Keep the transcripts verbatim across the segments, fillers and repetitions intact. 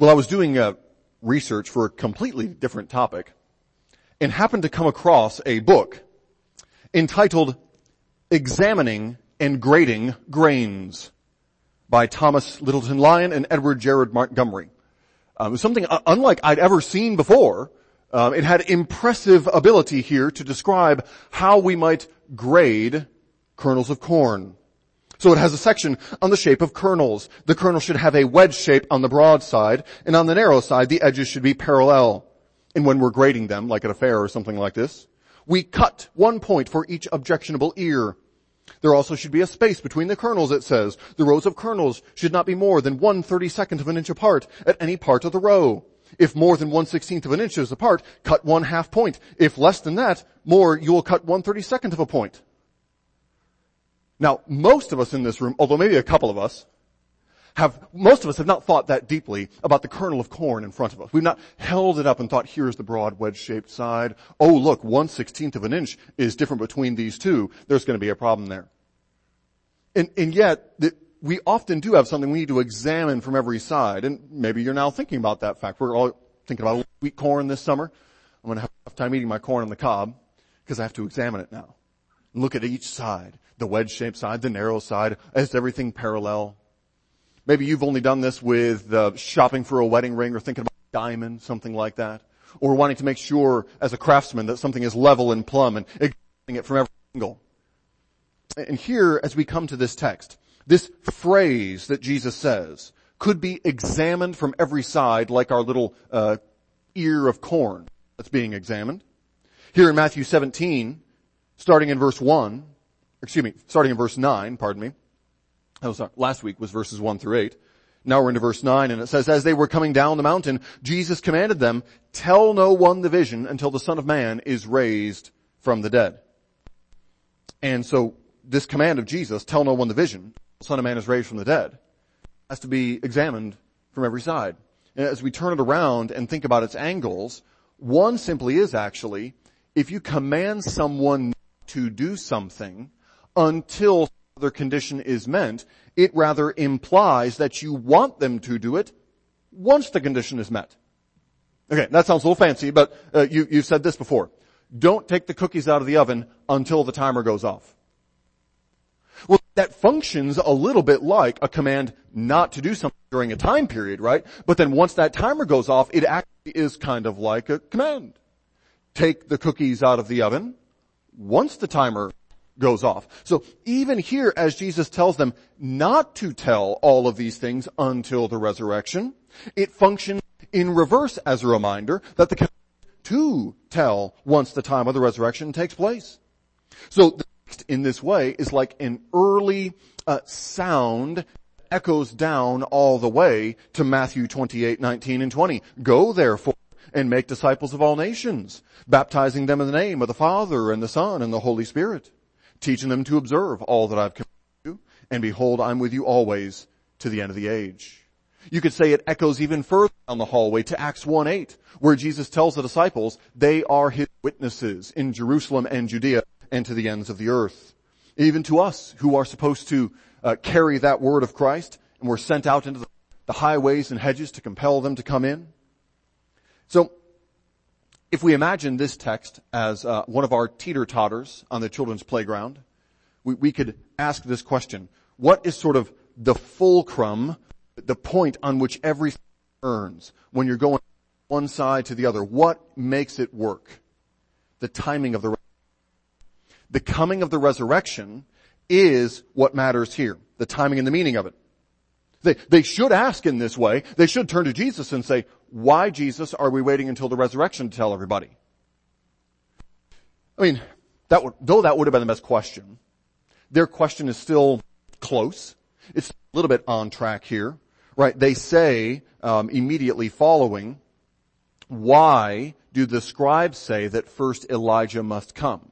Well, I was doing uh, research for a completely different topic and happened to come across a book entitled Examining and Grading Grains by Thomas Littleton Lyon and Edward Jared Montgomery. Um, it was something uh, unlike I'd ever seen before. Um, it had impressive ability here to describe how we might grade kernels of corn. So it has a section on the shape of kernels. The kernel should have a wedge shape on the broad side, and on the narrow side, the edges should be parallel. And when we're grading them, like at a fair or something like this, we cut one point for each objectionable ear. There also should be a space between the kernels, it says. The rows of kernels should not be more than one thirty-second of an inch apart at any part of the row. If more than one sixteenth of an inch is apart, cut one half point. If less than that, more, you will cut one thirty-second of a point. Now, most of us in this room, although maybe a couple of us, have, most of us have not thought that deeply about the kernel of corn in front of us. We've not held it up and thought, here's the broad wedge-shaped side. Oh, look, one sixteenth of an inch is different between these two. There's going to be a problem there. And, and yet, the, we often do have something we need to examine from every side. And maybe you're now thinking about that fact. We're all thinking about wheat corn this summer. I'm going to have a tough time eating my corn on the cob because I have to examine it now. And look at each side. The wedge-shaped side, the narrow side, is everything parallel? Maybe you've only done this with uh, shopping for a wedding ring or thinking about a diamond, something like that. Or wanting to make sure as a craftsman that something is level and plumb and examining it from every angle. And here, as we come to this text, this phrase that Jesus says could be examined from every side like our little uh, ear of corn that's being examined. Here in Matthew seventeen, starting in verse one, excuse me, starting in verse nine, pardon me. That was, last week was verses one through eight. Now we're into verse nine, and it says, as they were coming down the mountain, Jesus commanded them, tell no one the vision until the Son of Man is raised from the dead. And so this command of Jesus, tell no one the vision, the Son of Man is raised from the dead, has to be examined from every side. And as we turn it around and think about its angles, one simply is actually, if you command someone to do something until their condition is met, it rather implies that you want them to do it once the condition is met. Okay, that sounds a little fancy, but uh, you, you've said this before. Don't take the cookies out of the oven until the timer goes off. Well, that functions a little bit like a command not to do something during a time period, right? But then once that timer goes off, it actually is kind of like a command. Take the cookies out of the oven once the timer goes off. So even here, as Jesus tells them not to tell all of these things until the resurrection, it functions in reverse as a reminder that the command to tell once the time of the resurrection takes place. So the text in this way is like an early uh, sound that echoes down all the way to Matthew twenty-eight, nineteen and twenty. Go therefore and make disciples of all nations, baptizing them in the name of the Father and the Son and the Holy Spirit, teaching them to observe all that I've commanded you, and behold, I'm with you always to the end of the age. You could say it echoes even further down the hallway to Acts one eight, where Jesus tells the disciples they are his witnesses in Jerusalem and Judea and to the ends of the earth. Even to us who are supposed to uh, carry that word of Christ, and we're sent out into the, the highways and hedges to compel them to come in. So, if we imagine this text as uh, one of our teeter-totters on the children's playground, we, we could ask this question. What is sort of the fulcrum, the point on which everything turns when you're going one side to the other? What makes it work? The timing of the The coming of the resurrection is what matters here. The timing and the meaning of it. They, they should ask in this way. They should turn to Jesus and say, why, Jesus, are we waiting until the resurrection to tell everybody? I mean, that would, though that would have been the best question, their question is still close. It's a little bit on track here, right? They say, um, immediately following, why do the scribes say that first Elijah must come?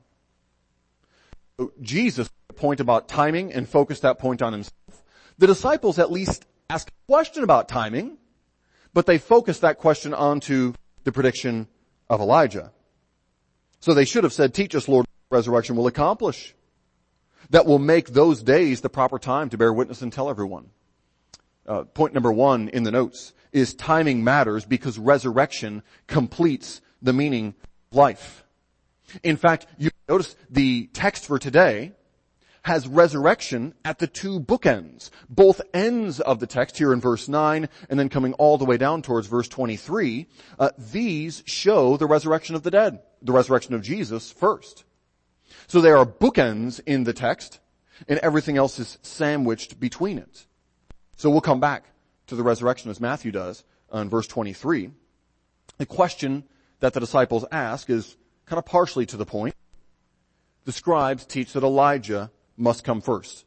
Jesus made a point about timing and focused that point on himself. The disciples at least ask a question about timing, but they focus that question onto the prediction of Elijah. So they should have said, teach us, Lord, what resurrection will accomplish. That will make those days the proper time to bear witness and tell everyone. Uh, point number one in the notes. is timing matters because resurrection completes the meaning of life. In fact, you notice the text for today has resurrection at the two bookends. Both ends of the text here in verse nine and then coming all the way down towards verse twenty-three, uh, these show the resurrection of the dead, the resurrection of Jesus first. So there are bookends in the text and everything else is sandwiched between it. So we'll come back to the resurrection as Matthew does in verse twenty-three. The question that the disciples ask is kind of partially to the point. The scribes teach that Elijah must come first.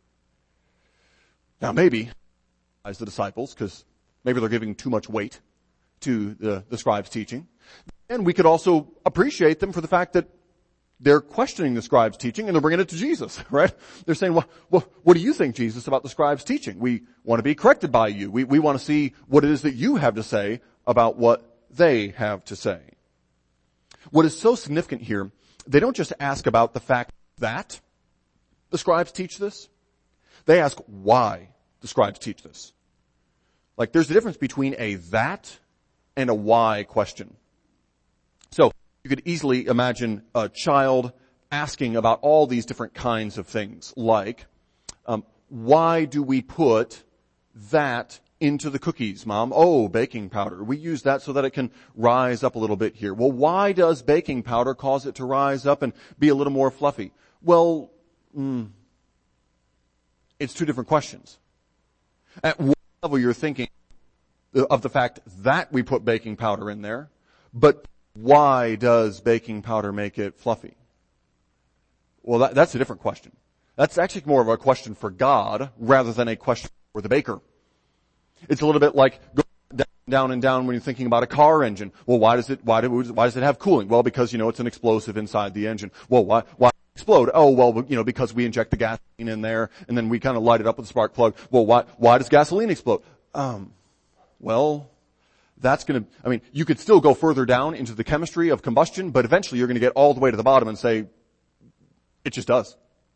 Now maybe, as the disciples, because maybe they're giving too much weight to the, the scribes' teaching. And we could also appreciate them for the fact that they're questioning the scribes' teaching and they're bringing it to Jesus, right? They're saying, well, well what do you think, Jesus, about the scribes' teaching? We want to be corrected by you. We, we want to see what it is that you have to say about what they have to say. What is so significant here, they don't just ask about the fact that the scribes teach this. They ask why the scribes teach this. Like there's a difference between a that and a why question. So you could easily imagine a child asking about all these different kinds of things like, um, why do we put that into the cookies, Mom? Oh, baking powder. We use that so that it can rise up a little bit here. Well, why does baking powder cause it to rise up and be a little more fluffy? Well, mm, it's two different questions. At one level, you're thinking of the fact that we put baking powder in there, but why does baking powder make it fluffy? Well, that, that's a different question. That's actually more of a question for God rather than a question for the baker. It's a little bit like going down and down when you're thinking about a car engine. Well, why does it, why, do, why does it have cooling? Well, because, you know, it's an explosive inside the engine. Well, why, why explode? Oh, well, you know, because we inject the gasoline in there and then we kind of light it up with a spark plug. Well, why, why does gasoline explode? Um, well, that's gonna, I mean, you could still go further down into the chemistry of combustion, but eventually you're gonna get all the way to the bottom and say, it just does.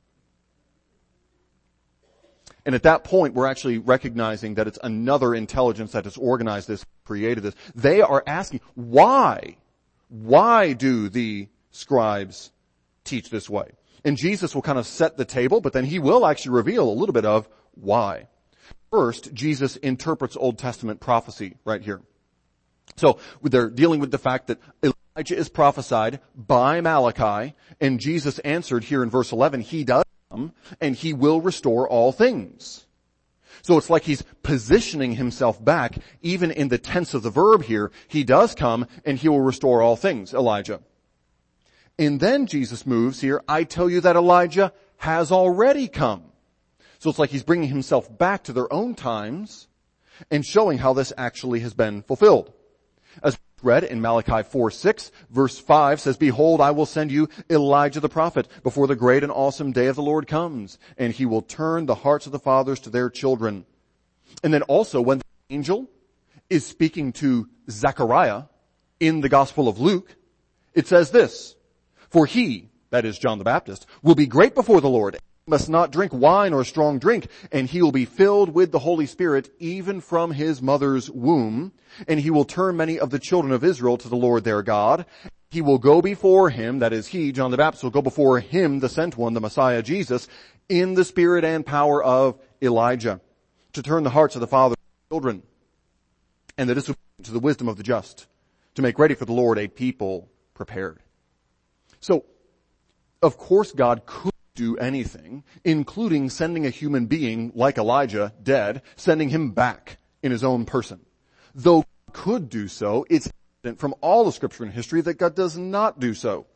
And at that point, we're actually recognizing that it's another intelligence that has organized this, created this. They are asking, why? Why do the scribes teach this way? And Jesus will kind of set the table, but then he will actually reveal a little bit of why. First, Jesus interprets Old Testament prophecy right here. So they're dealing with the fact that Elijah is prophesied by Malachi, and Jesus answered here in verse eleven, he does come and he will restore all things. So it's like he's positioning himself back, even in the tense of the verb here. He does come and he will restore all things, Elijah. And then Jesus moves here, I tell you that Elijah has already come. So it's like he's bringing himself back to their own times and showing how this actually has been fulfilled. As read in Malachi four six, verse five says, behold, I will send you Elijah the prophet before the great and awesome day of the Lord comes, and he will turn the hearts of the fathers to their children. And then also when the angel is speaking to Zechariah in the Gospel of Luke, it says this, for he, that is John the Baptist, will be great before the Lord, must not drink wine or strong drink, and he will be filled with the Holy Spirit even from his mother's womb, and he will turn many of the children of Israel to the Lord their God. He will go before him, that is he, John the Baptist, will go before him, the sent one, the Messiah Jesus, in the spirit and power of Elijah, to turn the hearts of the fathers to the children, and the disobedient to the wisdom of the just, to make ready for the Lord a people prepared. So, of course God could do anything, including sending a human being like Elijah, dead, sending him back in his own person. Though God could do so, it's evident from all the scripture and history that God does not do so.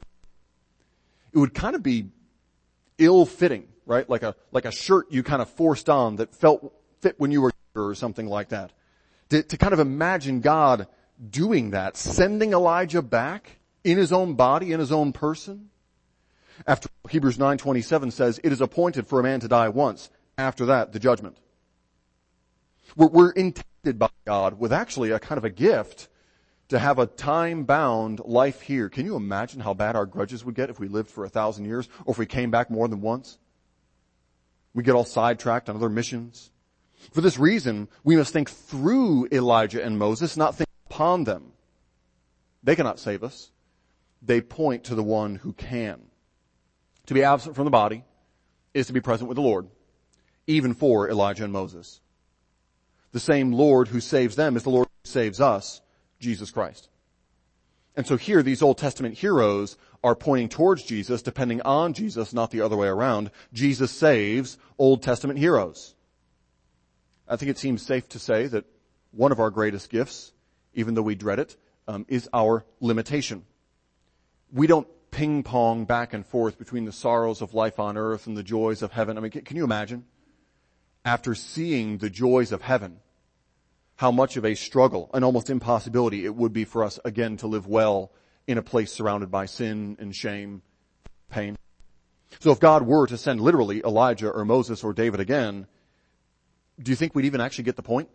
It would kind of be ill-fitting, right? Like a, like a shirt you kind of forced on that felt fit when you were younger or something like that. To, to kind of imagine God doing that, sending Elijah back in his own body, in his own person. After Hebrews nine twenty-seven says, it is appointed for a man to die once. After that, the judgment. We're, we're intended by God with actually a kind of a gift to have a time-bound life here. Can you imagine how bad our grudges would get if we lived for a thousand years or if we came back more than once? We get all sidetracked on other missions. For this reason, we must think through Elijah and Moses, not think upon them. They cannot save us. They point to the one who can. To be absent from the body is to be present with the Lord, even for Elijah and Moses. The same Lord who saves them is the Lord who saves us, Jesus Christ. And so here, these Old Testament heroes are pointing towards Jesus, depending on Jesus, not the other way around. Jesus saves Old Testament heroes. I think it seems safe to say that one of our greatest gifts, even though we dread it, um, is our limitation. We don't ping pong back and forth between the sorrows of life on earth and the joys of heaven. I mean, can, can you imagine? After seeing the joys of heaven, how much of a struggle, an almost impossibility it would be for us again to live well in a place surrounded by sin and shame, pain. So if God were to send literally Elijah or Moses or David again, do you think we'd even actually get the point?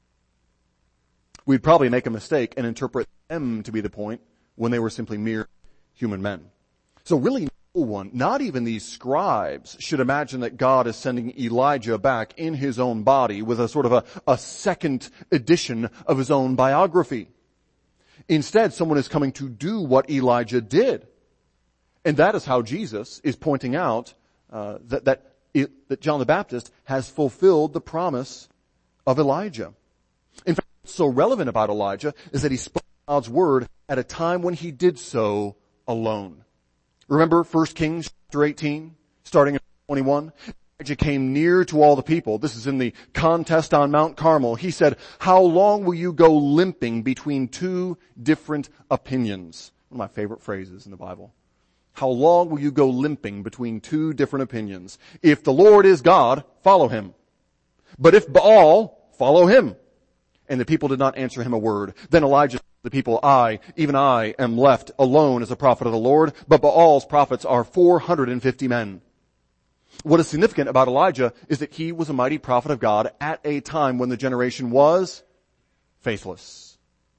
We'd probably make a mistake and interpret them to be the point when they were simply mere human men. So really no one, not even these scribes, should imagine that God is sending Elijah back in his own body with a sort of a, a second edition of his own biography. Instead, someone is coming to do what Elijah did. And that is how Jesus is pointing out uh, that, that, it, that John the Baptist has fulfilled the promise of Elijah. In fact, what's so relevant about Elijah is that he spoke God's word at a time when he did so alone. Remember First Kings chapter eighteen, starting in twenty-one? Elijah came near to all the people. This is in the contest on Mount Carmel. He said, "How long will you go limping between two different opinions?" One of my favorite phrases in the Bible. How long will you go limping between two different opinions? If the Lord is God, follow him. But if Baal, follow him. And the people did not answer him a word. Then Elijah said to the people, I, even I, am left alone as a prophet of the Lord, but Baal's prophets are four hundred fifty men. What is significant about Elijah is that he was a mighty prophet of God at a time when the generation was faithless.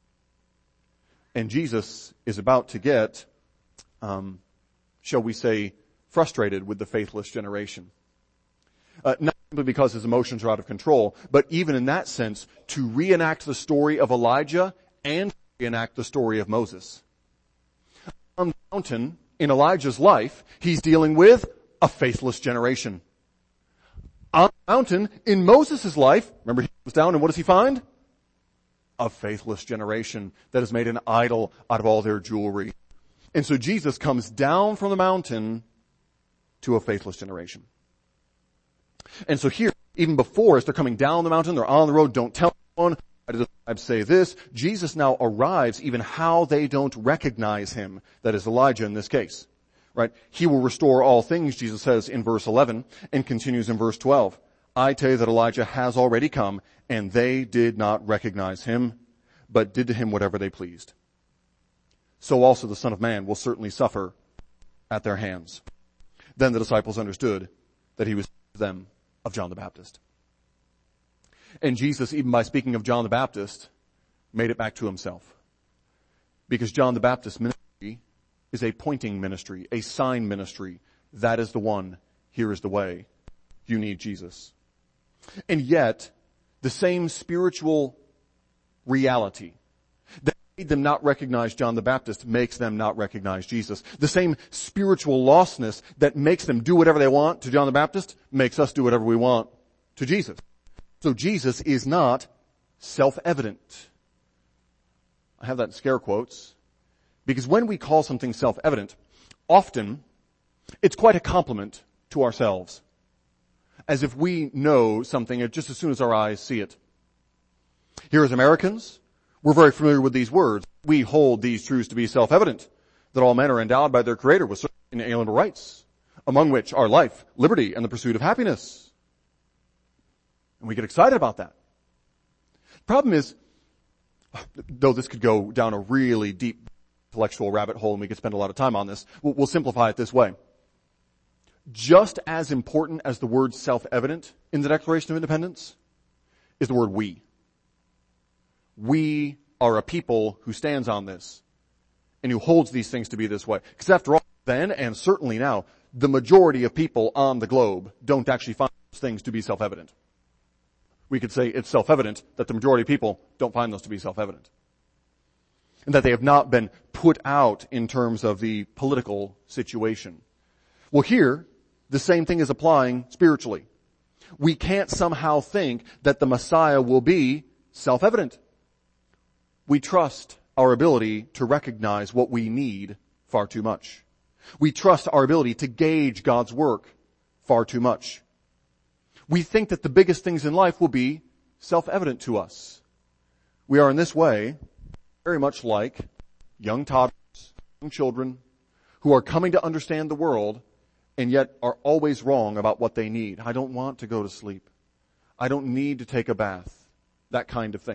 And Jesus is about to get, um, shall we say, frustrated with the faithless generation. Uh, not simply because his emotions are out of control, but even in that sense, to reenact the story of Elijah and reenact the story of Moses. On the mountain, in Elijah's life, he's dealing with a faithless generation. On the mountain, in Moses' life, remember he goes down and what does he find? A faithless generation that has made an idol out of all their jewelry. And so Jesus comes down from the mountain to a faithless generation. And so here, even before, as they're coming down the mountain, they're on the road, don't tell anyone, I did the say this, Jesus now arrives even how they don't recognize him. That is Elijah in this case. Right? He will restore all things, Jesus says in verse eleven, and continues in verse twelve. I tell you that Elijah has already come, and they did not recognize him, but did to him whatever they pleased. So also the Son of Man will certainly suffer at their hands. Then the disciples understood that he was them of John the Baptist. And Jesus, even by speaking of John the Baptist, made it back to himself. Because John the Baptist's ministry is a pointing ministry, a sign ministry. That is the one. Here is the way. You need Jesus. And yet, the same spiritual reality that made them not recognize John the Baptist makes them not recognize Jesus. The same spiritual lostness that makes them do whatever they want to John the Baptist makes us do whatever we want to Jesus. So Jesus is not self-evident. I have that in scare quotes. Because when we call something self-evident, often it's quite a compliment to ourselves. As if we know something just as soon as our eyes see it. Here as Americans, we're very familiar with these words. We hold these truths to be self-evident, that all men are endowed by their Creator with certain inalienable rights, among which are life, liberty, and the pursuit of happiness. And we get excited about that. Problem is, though this could go down a really deep intellectual rabbit hole and we could spend a lot of time on this, we'll, we'll simplify it this way. Just as important as the word self-evident in the Declaration of Independence is the word we. We are a people who stands on this and who holds these things to be this way. Because after all, then and certainly now, the majority of people on the globe don't actually find those things to be self-evident. we could say it's self-evident that the majority of people don't find those to be self-evident. And that they have not been put out in terms of the political situation. Well, here, the same thing is applying spiritually. We can't somehow think that the Messiah will be self-evident. We trust our ability to recognize what we need far too much. We trust our ability to gauge God's work far too much. We think that the biggest things in life will be self-evident to us. We are in this way very much like young toddlers, young children who are coming to understand the world and yet are always wrong about what they need. I don't want to go to sleep. I don't need to take a bath. That kind of thing.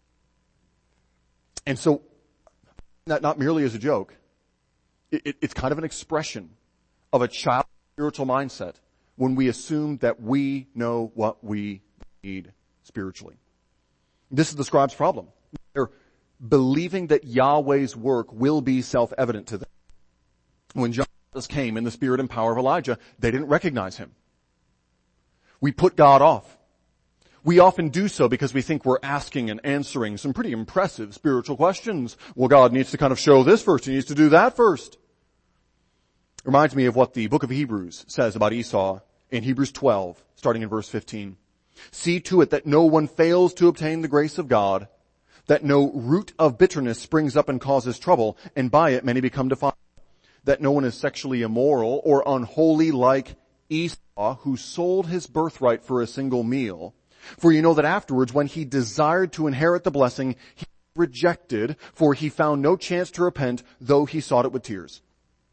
And so, that not merely as a joke, it, it, it's kind of an expression of a child's spiritual mindset when we assume that we know what we need spiritually. This is the scribes' problem. They're believing that Yahweh's work will be self-evident to them. When John came in the spirit and power of Elijah, they didn't recognize him. We put God off. We often do so because we think we're asking and answering some pretty impressive spiritual questions. Well, God needs to kind of show this first. He needs to do that first. It reminds me of what the book of Hebrews says about Esau in Hebrews twelve, starting in verse fifteen. See to it that no one fails to obtain the grace of God, that no root of bitterness springs up and causes trouble, and by it many become defiled. That no one is sexually immoral or unholy like Esau, who sold his birthright for a single meal. For you know that afterwards, when he desired to inherit the blessing, he rejected, for he found no chance to repent, though he sought it with tears.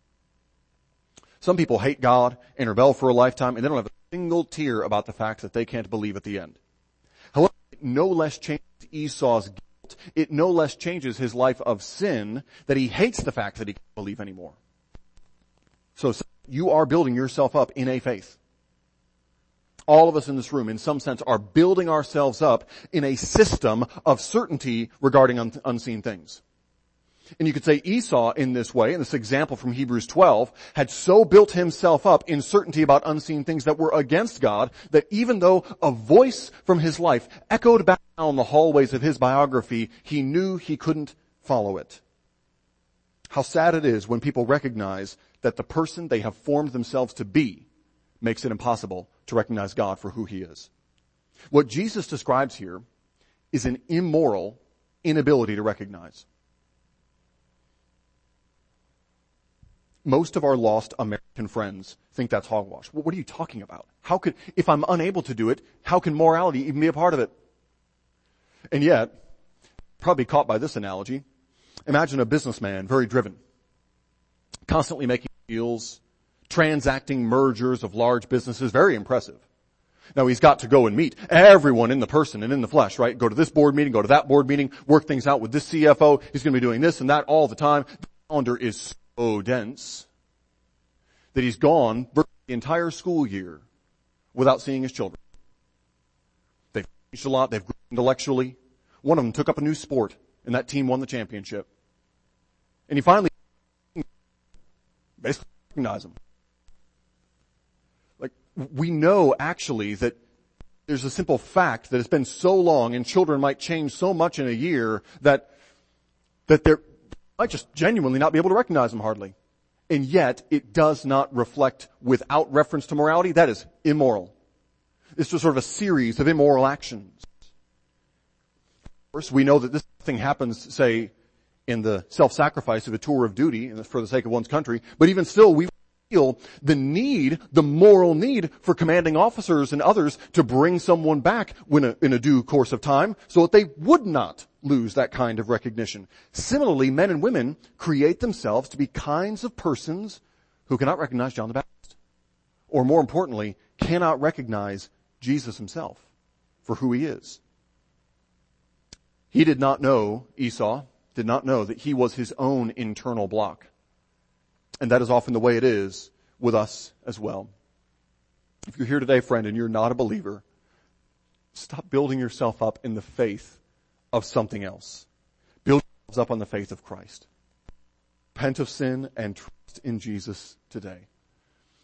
Some people hate God and rebel for a lifetime, and they don't have a single tear about the fact that they can't believe at the end. However, it no less changes Esau's guilt. It no less changes his life of sin that he hates the fact that he can't believe anymore. So you are building yourself up in a faith. All of us in this room, in some sense, are building ourselves up in a system of certainty regarding un- unseen things. And you could say Esau in this way, in this example from Hebrews twelve, had so built himself up in certainty about unseen things that were against God, that even though a voice from his life echoed back down the hallways of his biography, he knew he couldn't follow it. How sad it is when people recognize that the person they have formed themselves to be makes it impossible to recognize God for who he is. What Jesus describes here is an immoral inability to recognize. Most of our lost American friends think that's hogwash. What are you talking about? How could, if I'm unable to do it, how can morality even be a part of it? And yet, probably caught by this analogy, imagine a businessman, very driven, constantly making deals, transacting mergers of large businesses, very impressive. Now he's got to go and meet everyone in the person and in the flesh, right? Go to this board meeting, go to that board meeting, work things out with this C F O. He's going to be doing this and that all the time. The calendar is so dense that he's gone the entire school year without seeing his children. They've changed a lot. They've grown intellectually. One of them took up a new sport and that team won the championship. And he finally basically recognized him. Like, we know actually that there's a simple fact that it's been so long and children might change so much in a year that, that they're, might just genuinely not be able to recognize them hardly. And yet, it does not reflect without reference to morality. That is immoral. It's just sort of a series of immoral actions. First, we know that this thing happens, say, in the self-sacrifice of a tour of duty for the sake of one's country. But even still, we feel the need, the moral need for commanding officers and others to bring someone back when a, in a due course of time so that they would not lose that kind of recognition. Similarly, men and women create themselves to be kinds of persons who cannot recognize John the Baptist. Or more importantly, cannot recognize Jesus himself for who he is. He did not know, Esau did not know that he was his own internal block. And that is often the way it is with us as well. If you're here today, friend, and you're not a believer, stop building yourself up in the faith of something else. Build yourselves up on the faith of Christ. Repent of sin and trust in Jesus today.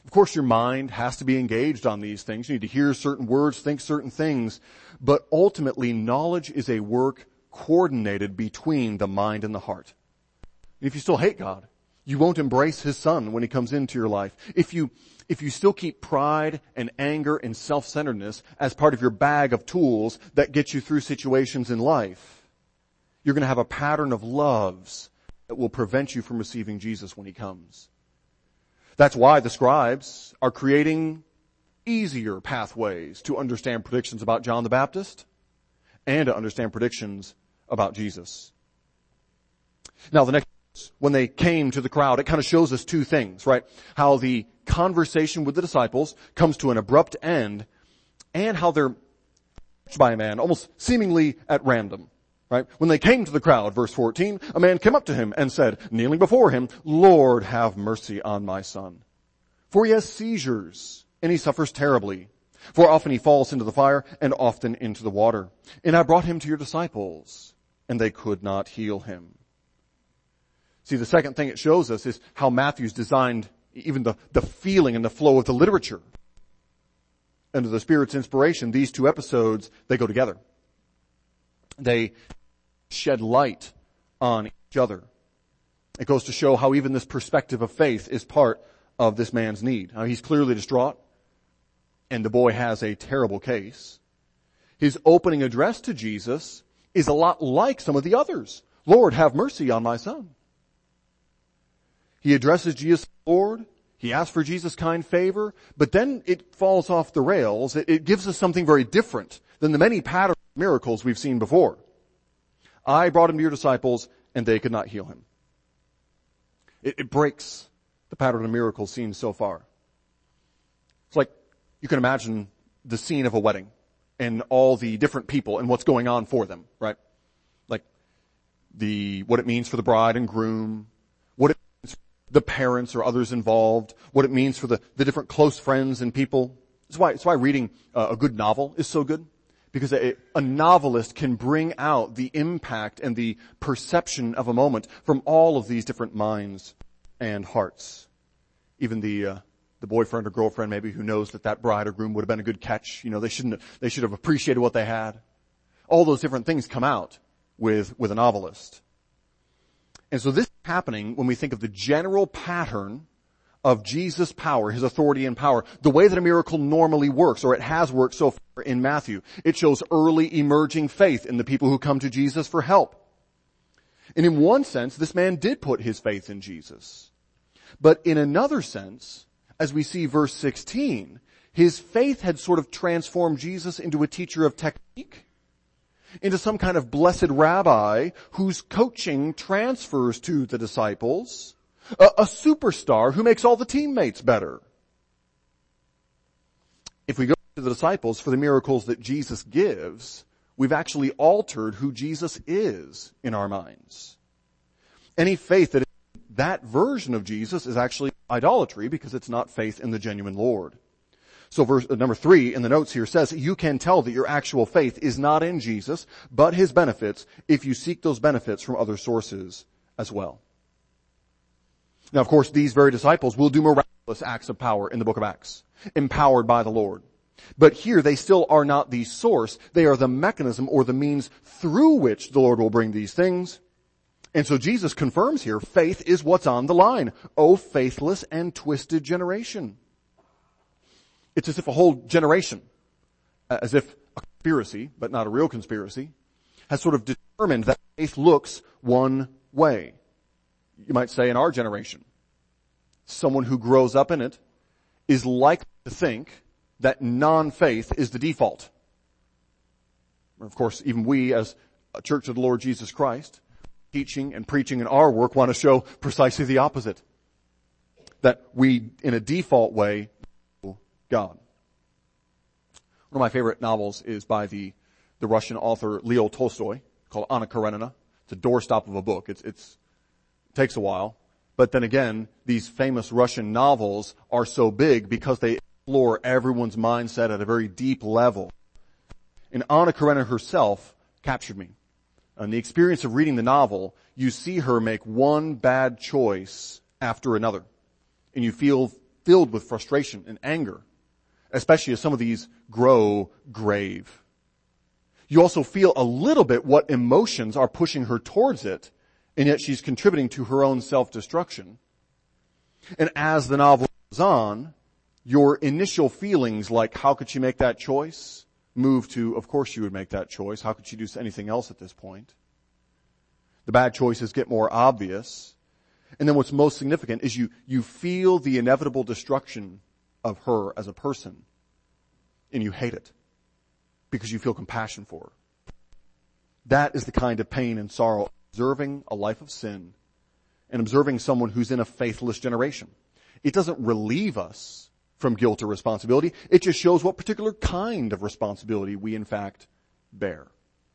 Of course, your mind has to be engaged on these things. You need to hear certain words, think certain things. But ultimately, knowledge is a work coordinated between the mind and the heart. If you still hate God, you won't embrace His Son when He comes into your life. If you, if you still keep pride and anger and self-centeredness as part of your bag of tools that get you through situations in life, you're going to have a pattern of loves that will prevent you from receiving Jesus when He comes. That's why the scribes are creating easier pathways to understand predictions about John the Baptist and to understand predictions about Jesus. Now the next, when they came to the crowd, it kind of shows us two things, right? How the conversation with the disciples comes to an abrupt end and how they're touched by a man almost seemingly at random. Right? When they came to the crowd, verse fourteen, a man came up to him and said, kneeling before him, Lord, have mercy on my son. For he has seizures, and he suffers terribly. For often he falls into the fire, and often into the water. And I brought him to your disciples, and they could not heal him. See, the second thing it shows us is how Matthew's designed even the, the feeling and the flow of the literature. Under the Spirit's inspiration, these two episodes, they go together. They shed light on each other. It goes to show how even this perspective of faith is part of this man's need. Now, he's clearly distraught, and the boy has a terrible case. His opening address to Jesus is a lot like some of the others. Lord, have mercy on my son. He addresses Jesus, Lord. He asks for Jesus' kind favor, but then it falls off the rails. It, it gives us something very different than the many patterns of miracles we've seen before. I brought him to your disciples, and they could not heal him. It, it breaks the pattern of miracles seen so far. It's like you can imagine the scene of a wedding and all the different people and what's going on for them, right? Like the what it means for the bride and groom, what it means for the parents or others involved, what it means for the, the different close friends and people. That's why, that's why reading uh, a good novel is so good. Because a, a novelist can bring out the impact and the perception of a moment from all of these different minds and hearts. Even the uh, the boyfriend or girlfriend maybe who knows that that bride or groom would have been a good catch. You know, they shouldn't. They should have appreciated what they had. All those different things come out with with a novelist. And so this is happening when we think of the general pattern of Jesus' power, His authority and power, the way that a miracle normally works, or it has worked so far in Matthew. It shows early emerging faith in the people who come to Jesus for help. And in one sense, this man did put his faith in Jesus. But in another sense, as we see verse sixteen, his faith had sort of transformed Jesus into a teacher of technique, into some kind of blessed rabbi whose coaching transfers to the disciples, A, a superstar who makes all the teammates better. If we go to the disciples for the miracles that Jesus gives, we've actually altered who Jesus is in our minds. Any faith that is that version of Jesus is actually idolatry because it's not faith in the genuine Lord. So verse uh, number three in the notes here says, you can tell that your actual faith is not in Jesus, but His benefits if you seek those benefits from other sources as well. Now, of course, these very disciples will do miraculous acts of power in the book of Acts, empowered by the Lord. But here, they still are not the source. They are the mechanism or the means through which the Lord will bring these things. And so Jesus confirms here, faith is what's on the line. O faithless and twisted generation. It's as if a whole generation, as if a conspiracy, but not a real conspiracy, has sort of determined that faith looks one way. You might say in our generation, someone who grows up in it is likely to think that non-faith is the default. Of course, even we as a Church of the Lord Jesus Christ, teaching and preaching in our work, want to show precisely the opposite. That we, in a default way, know God. One of my favorite novels is by the, the Russian author Leo Tolstoy, called Anna Karenina. It's a doorstop of a book. It's, it's, it takes a while. But then again, these famous Russian novels are so big because they explore everyone's mindset at a very deep level. And Anna Karenina herself captured me. In the experience of reading the novel, you see her make one bad choice after another. And you feel filled with frustration and anger, especially as some of these grow grave. You also feel a little bit what emotions are pushing her towards it, and yet she's contributing to her own self-destruction. And as the novel goes on, your initial feelings like, how could she make that choice, move to, of course she would make that choice. How could she do anything else at this point? The bad choices get more obvious. And then what's most significant is you, you feel the inevitable destruction of her as a person. And you hate it because you feel compassion for her. That is the kind of pain and sorrow, observing a life of sin and observing someone who's in a faithless generation. It doesn't relieve us from guilt or responsibility. It just shows what particular kind of responsibility we in fact bear.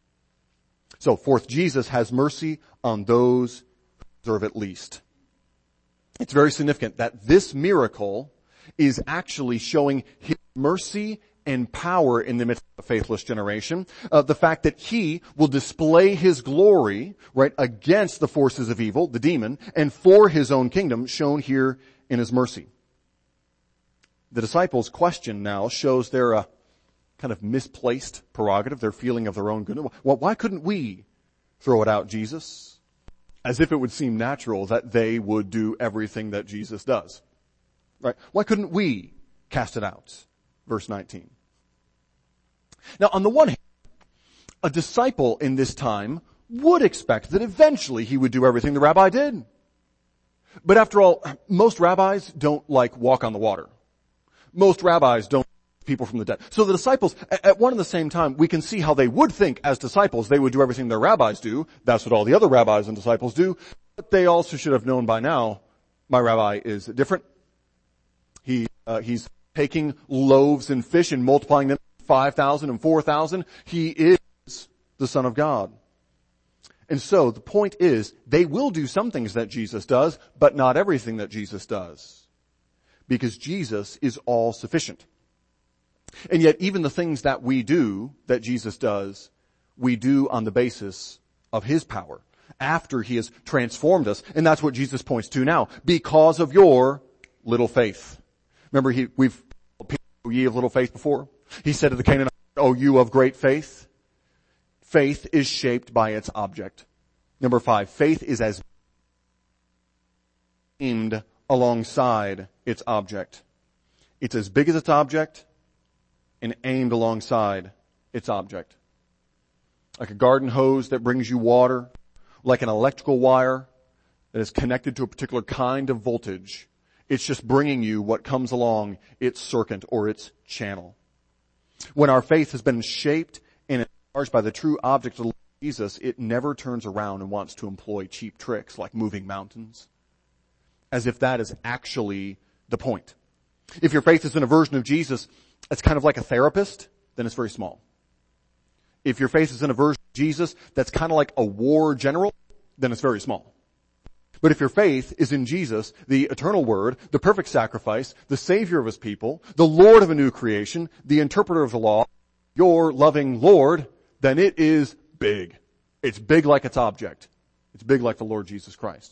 So fourth, Jesus has mercy on those who deserve it least. It's very significant that this miracle is actually showing his mercy and power in the midst of a faithless generation. Uh, the fact that he will display his glory, right, against the forces of evil, the demon, and for his own kingdom, shown here in his mercy. The disciples' question now shows their uh, kind of misplaced prerogative, their feeling of their own goodness. Well, why couldn't we throw it out, Jesus? As if it would seem natural that they would do everything that Jesus does. Right? Why couldn't we cast it out? Verse nineteen. Now, on the one hand, a disciple in this time would expect that eventually he would do everything the rabbi did. But after all, most rabbis don't like walk on the water. Most rabbis don't people from the dead. So the disciples, at one and the same time, we can see how they would think as disciples they would do everything their rabbis do. That's what all the other rabbis and disciples do. But they also should have known by now, my rabbi is different. He, uh, he's taking loaves and fish and multiplying them five thousand and four thousand. He is the Son of God. And so the point is, they will do some things that Jesus does, but not everything that Jesus does. Because Jesus is all sufficient. And yet even the things that we do, that Jesus does, we do on the basis of his power. After he has transformed us. And that's what Jesus points to now. Because of your little faith. Remember, he, we've, ye of little faith before? He said to the Canaanites, oh, you of great faith. Faith is shaped by its object. Number five, faith is as aimed alongside its object. It's as big as its object and aimed alongside its object. Like a garden hose that brings you water, like an electrical wire that is connected to a particular kind of voltage. It's just bringing you what comes along its circuit or its channel. When our faith has been shaped and enlarged by the true object of Jesus, it never turns around and wants to employ cheap tricks like moving mountains, as if that is actually the point. If your faith is in a version of Jesus that's kind of like a therapist, then it's very small. If your faith is in a version of Jesus that's kind of like a war general, then it's very small. But if your faith is in Jesus, the eternal word, the perfect sacrifice, the savior of his people, the Lord of a new creation, the interpreter of the law, your loving Lord, then it is big. It's big like its object. It's big like the Lord Jesus Christ.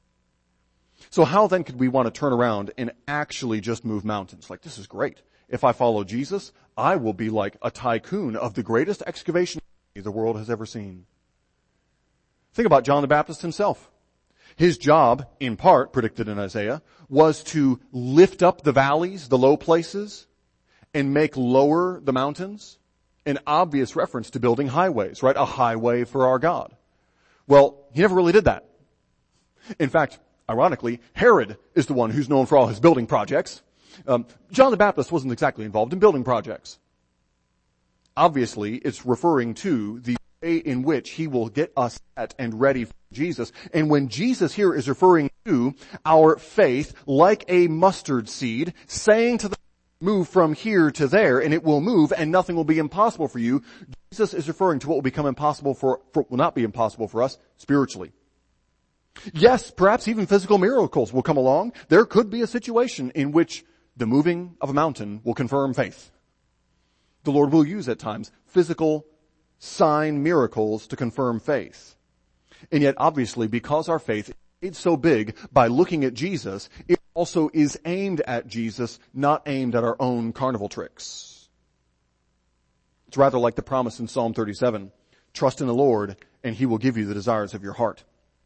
So how then could we want to turn around and actually just move mountains? Like, this is great. If I follow Jesus, I will be like a tycoon of the greatest excavation the world has ever seen. Think about John the Baptist himself. His job, in part, predicted in Isaiah, was to lift up the valleys, the low places, and make lower the mountains. An obvious reference to building highways, right? A highway for our God. Well, he never really did that. In fact, ironically, Herod is the one who's known for all his building projects. Um, John the Baptist wasn't exactly involved in building projects. Obviously, it's referring to the way in which he will get us set and ready for Jesus. And when Jesus here is referring to our faith like a mustard seed, saying to the move from here to there and it will move and nothing will be impossible for you, Jesus is referring to what will become impossible for, for will not be impossible for us spiritually. Yes, perhaps even physical miracles will come along. There could be a situation in which the moving of a mountain will confirm faith. The Lord will use at times physical sign miracles to confirm faith. And yet obviously because our faith is so big by looking at Jesus, it's also is aimed at Jesus, not aimed at our own carnival tricks. It's rather like the promise in Psalm thirty-seven. Trust in the Lord, and He will give you the desires of your heart.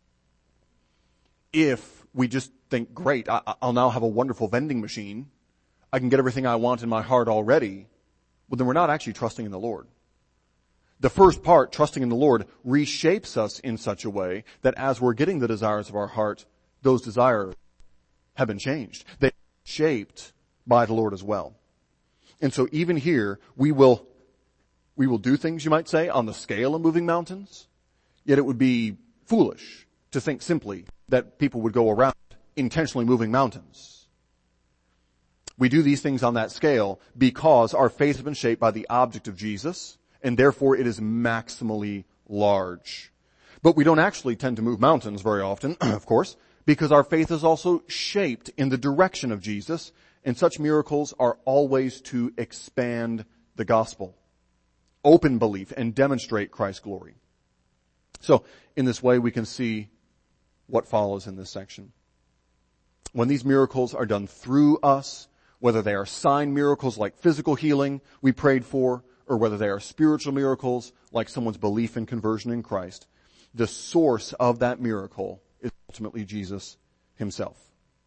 If we just think, great, I, I'll now have a wonderful vending machine, I can get everything I want in my heart already, well, then we're not actually trusting in the Lord. The first part, trusting in the Lord, reshapes us in such a way that as we're getting the desires of our heart, those desires have been changed. They're shaped by the Lord as well. And so even here, we will, we will do things, you might say, on the scale of moving mountains, yet it would be foolish to think simply that people would go around intentionally moving mountains. We do these things on that scale because our faith has been shaped by the object of Jesus, and therefore it is maximally large. But we don't actually tend to move mountains very often, of course, because our faith is also shaped in the direction of Jesus, and such miracles are always to expand the gospel, open belief, and demonstrate Christ's glory. So, in this way, we can see what follows in this section. When these miracles are done through us, whether they are sign miracles like physical healing we prayed for, or whether they are spiritual miracles like someone's belief and conversion in Christ, the source of that miracle is ultimately Jesus Himself.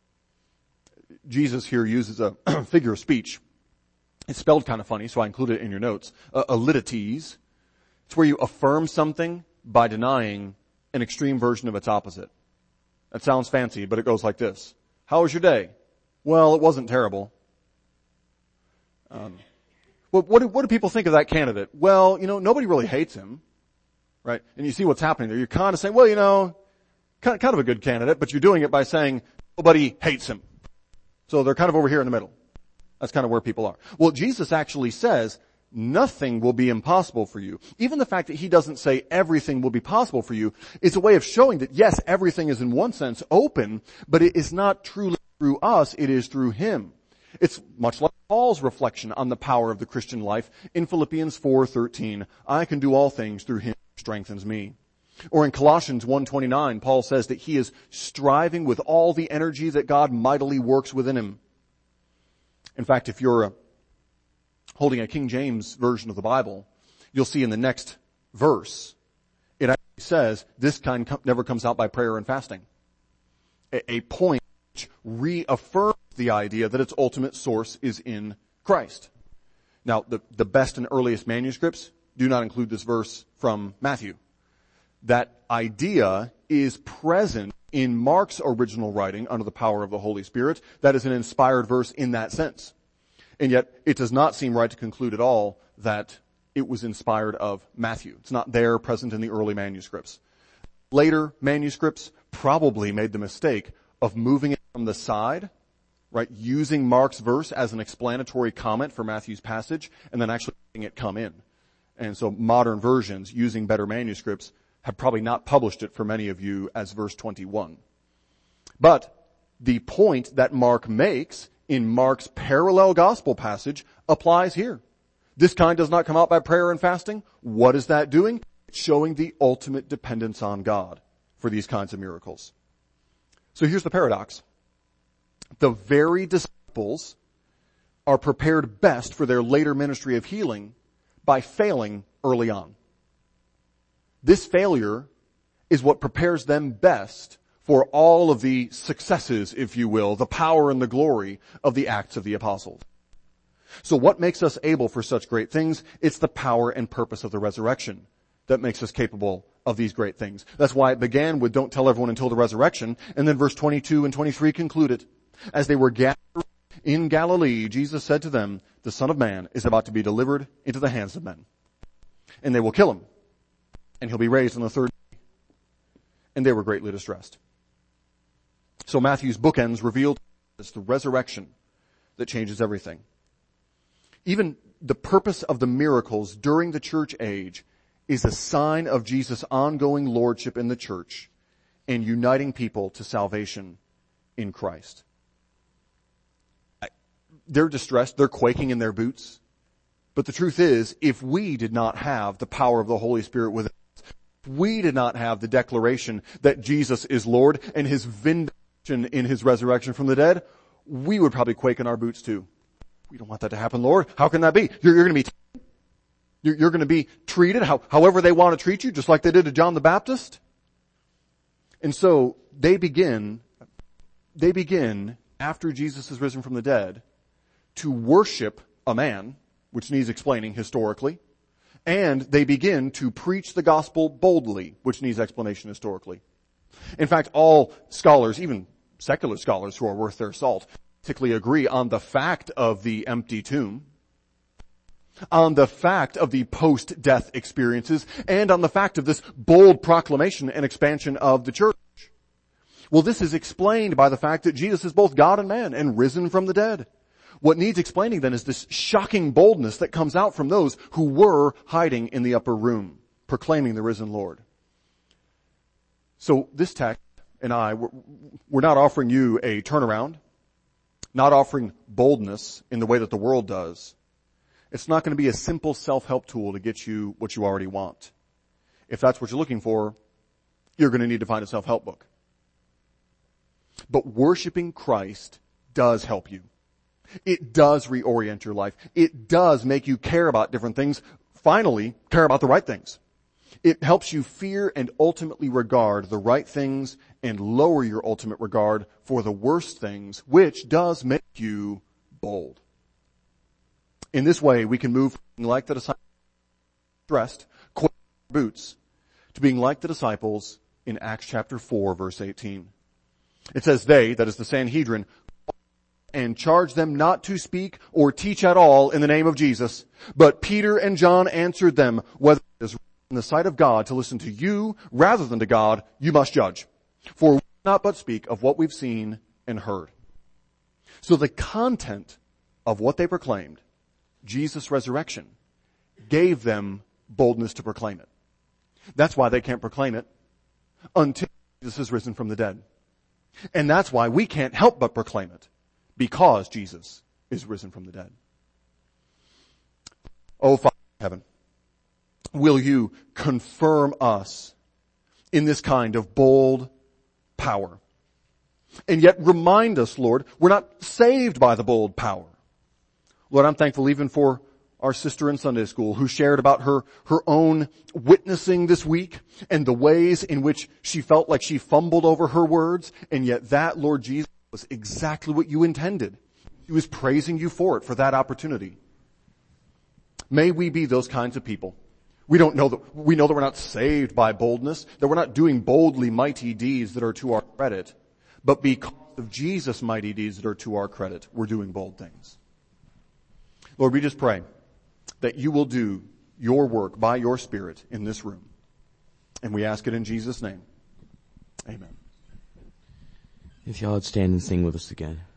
Jesus here uses a figure of speech. It's spelled kind of funny, so I include it in your notes. A, a litites. It's where you affirm something by denying an extreme version of its opposite. That sounds fancy, but it goes like this. How was your day? Well, it wasn't terrible. Um, well, what do, what do people think of that candidate? Well, you know, nobody really hates him, right? And you see what's happening there. You're kind of saying, well, you know, kind of, kind of a good candidate, but you're doing it by saying nobody hates him. So they're kind of over here in the middle. That's kind of where people are. Well, Jesus actually says nothing will be impossible for you. Even the fact that He doesn't say everything will be possible for you is a way of showing that yes, everything is in one sense open, but it is not truly through us, it is through Him. It's much like Paul's reflection on the power of the Christian life in Philippians four thirteen. I can do all things through Him who strengthens me. Or in Colossians one twenty-nine, Paul says that he is striving with all the energy that God mightily works within him. In fact, if you're a, holding a King James version of the Bible, you'll see in the next verse, it actually says, this kind com- never comes out by prayer and fasting. A, a point which reaffirms the idea that its ultimate source is in Christ. Now, the, the best and earliest manuscripts do not include this verse from Matthew. That idea is present in Mark's original writing under the power of the Holy Spirit. That is an inspired verse in that sense. And yet, it does not seem right to conclude at all that it was inspired of Matthew. It's not there present in the early manuscripts. Later manuscripts probably made the mistake of moving it from the side, right, using Mark's verse as an explanatory comment for Matthew's passage, and then actually letting it come in. And so modern versions, using better manuscripts, have probably not published it for many of you as verse twenty-one. But the point that Mark makes in Mark's parallel gospel passage applies here. This kind does not come out by prayer and fasting. What is that doing? It's showing the ultimate dependence on God for these kinds of miracles. So here's the paradox. The very disciples are prepared best for their later ministry of healing by failing early on. This failure is what prepares them best for all of the successes, if you will, the power and the glory of the Acts of the Apostles. So what makes us able for such great things? It's the power and purpose of the resurrection that makes us capable of these great things. That's why it began with don't tell everyone until the resurrection, and then verse twenty-two and twenty-three concluded. As they were gathered in Galilee, Jesus said to them, the Son of Man is about to be delivered into the hands of men. And they will kill him. And he'll be raised on the third day. And they were greatly distressed. So Matthew's bookends revealed it's the resurrection that changes everything. Even the purpose of the miracles during the church age is a sign of Jesus' ongoing lordship in the church and uniting people to salvation in Christ. They're distressed, they're quaking in their boots. But the truth is, if we did not have the power of the Holy Spirit within us, if we did not have the declaration that Jesus is Lord and His vindictive in his resurrection from the dead, we would probably quake in our boots too. We don't want that to happen, Lord. How can that be? You're, you're going to be, you're, you're going to be treated how, however they want to treat you, just like they did to John the Baptist. And so they begin, they begin after Jesus is risen from the dead to worship a man, which needs explaining historically, and they begin to preach the gospel boldly, which needs explanation historically. In fact, all scholars, even secular scholars who are worth their salt, basically agree on the fact of the empty tomb, on the fact of the post-death experiences, and on the fact of this bold proclamation and expansion of the church. Well, this is explained by the fact that Jesus is both God and man and risen from the dead. What needs explaining then is this shocking boldness that comes out from those who were hiding in the upper room, proclaiming the risen Lord. So this text and I, we're, we're not offering you a turnaround, not offering boldness in the way that the world does. It's not going to be a simple self-help tool to get you what you already want. If that's what you're looking for, you're going to need to find a self-help book. But worshiping Christ does help you. It does reorient your life. It does make you care about different things. Finally, care about the right things. It helps you fear and ultimately regard the right things and lower your ultimate regard for the worst things, which does make you bold. In this way, we can move from like the disciples dressed, quote, boots, to being like the disciples in Acts chapter four, verse eighteen. It says they, that is the Sanhedrin, and charged them not to speak or teach at all in the name of Jesus. But Peter and John answered them, whether it is in the sight of God to listen to you rather than to God, you must judge. For we cannot but speak of what we've seen and heard. So the content of what they proclaimed, Jesus' resurrection, gave them boldness to proclaim it. That's why they can't proclaim it until Jesus is risen from the dead. And that's why we can't help but proclaim it, because Jesus is risen from the dead. Oh, Father in heaven, will you confirm us in this kind of bold power? And yet remind us, Lord, we're not saved by the bold power. Lord, I'm thankful even for our sister in Sunday school who shared about her, her own witnessing this week and the ways in which she felt like she fumbled over her words, and yet that, Lord Jesus, was exactly what you intended. He was praising you for it, for that opportunity. May we be those kinds of people. We don't know that, we know that we're not saved by boldness, that we're not doing boldly mighty deeds that are to our credit, but because of Jesus' mighty deeds that are to our credit, we're doing bold things. Lord, we just pray that you will do your work by your Spirit in this room. And we ask it in Jesus' name. Amen. If y'all would stand and sing with us again.